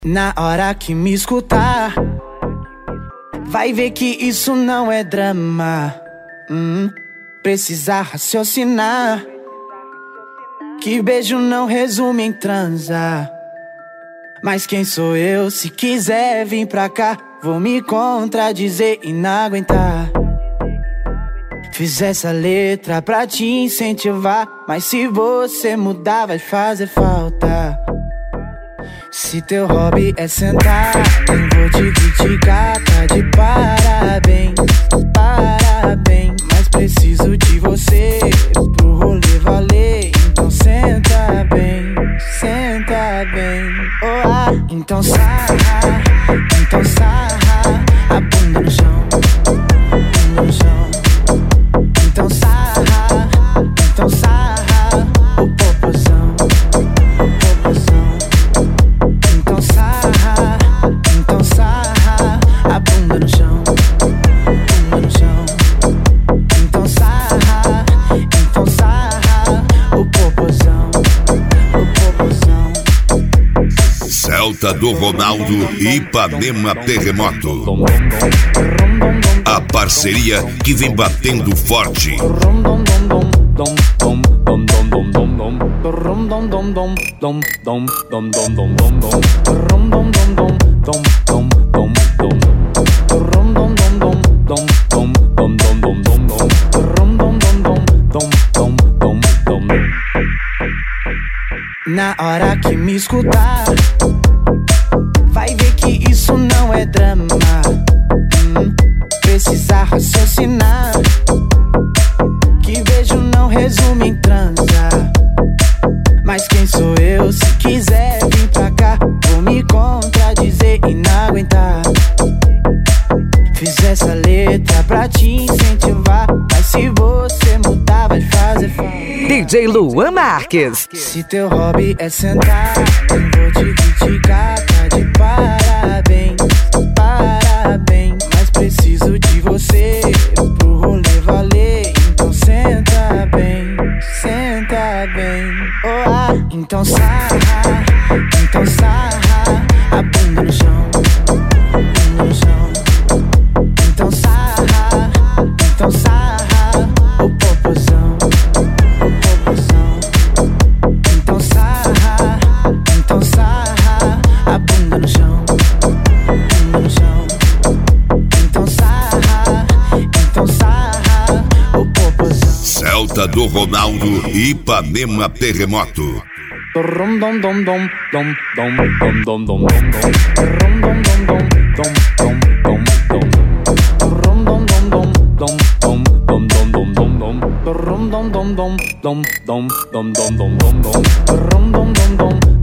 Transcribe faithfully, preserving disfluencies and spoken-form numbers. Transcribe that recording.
Na hora que me escutar, vai ver que isso não é drama. hum, Precisa raciocinar, que beijo não resume em transar. Mas quem sou eu? Se quiser vir pra cá, vou me contradizer e não aguentar. Fiz essa letra pra te incentivar, mas se você mudar vai fazer falta. Se teu hobby é sentar, nem vou te criticar, tá de parabéns, parabéns. Mas preciso de você pro rolê valer, então senta bem, senta bem. Oh, ah, então sarra, então sarra a bunda no chão, bunda no chão. Então sarra, então sarra o popozão, o popozão. Então sarra, então sarra a bunda no chão, bunda no chão. Então sarra, então sarra o popozão, o popozão. Celta do Ronaldo e Ipanema Terremoto. A parceria que vem batendo forte. Na hora que me escutar, vai ver que isso não é drama. hum, Precisa raciocinar, que beijo não resume em transar. Mas quem sou eu? Se quiser vir pra cá, vou me contradizer e não aguentar. Fiz essa letra pra te incentivar, mas se você mudar vai fazer falta. D J Luan Marques. Se teu hobby é sentar, nem vou te criticar, tá de parabéns, parabéns. Mas preciso de você pro rolê valer, então senta bem, senta bem. Oh, ah, então sarra, então sarra a bunda no chão, bunda no chão. Então sarra, então sarra o popozão, o popozão. Então sarra, então sarra a bunda no chão, bunda no chão. Então sarra, então sarra o popozão. Celta do Ronaldo e Ipanema Terremoto. Dom dom dom dom dom dom dom dom dom dom dom dom dom dom dom dom.